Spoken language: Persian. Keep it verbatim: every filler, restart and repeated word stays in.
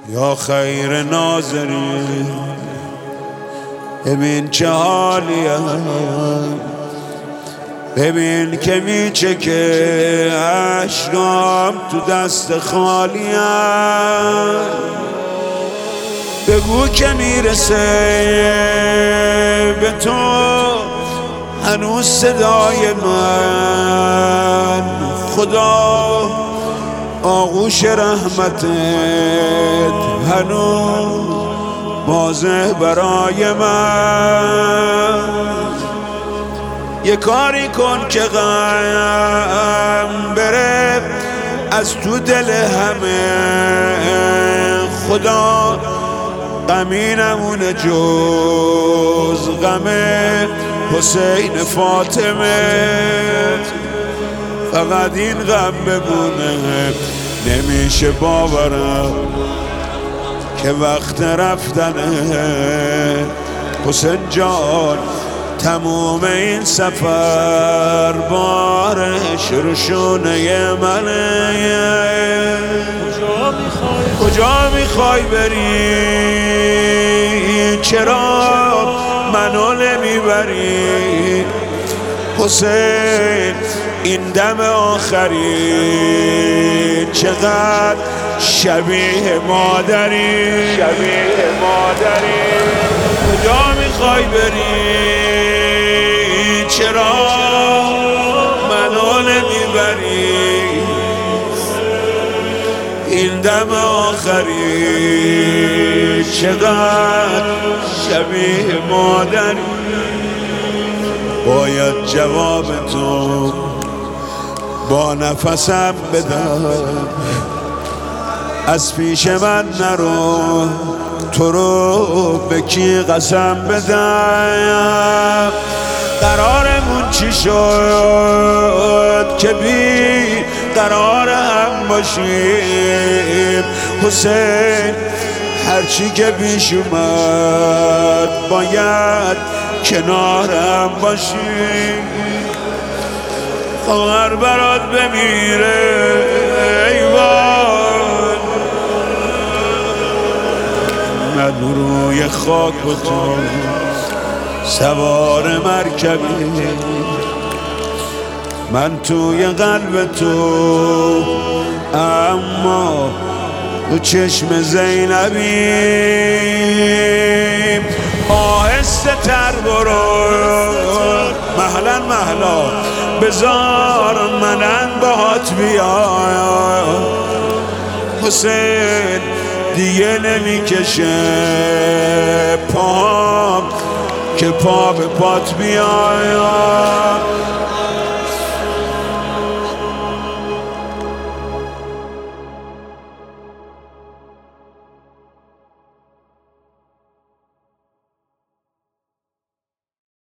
یا خیر ناظرین ببین چه حالیم، ببین که میچکه اشکام تو دست خالیم. بگو که میرسه به تو هنوز صدای من، خدا آغوش رحمتت هنوز واضح برای من. یه کاری کن که غم بره از تو دل همه، خدا غمی نمونه جز غم حسین فاطمه. فقط این غم بمونه، نمیشه باورم که وقت رفتنه. حسین جان تموم این سفر بارش رو شونه منه. کجا میخوای بری؟ چرا منو نمیبری؟ حسین این دم آخری چقدر شبیه مادری، شبیه مادری. کجا میخوای بری؟ چرا منو نمیبری؟ این دم آخری چقدر شبیه مادری. باید جواب تو با نفسم بدم، از پیش من نرو، تو رو به کی قسم بدم؟ قرارمون چی شد که بی قرار هم باشیم؟ حسین هرچی که پیش اومد باید کنارم باشیم. خواهر برات بمیره ایوان، من روی خاک و تو سوار مرکبی، من توی قلب تو اما تو چشم زینبی. آهسته تر برو مهلا مهلا، بذار منن باهات بیام. حسین دیگه نمیکشه پام که پا به پات بیام.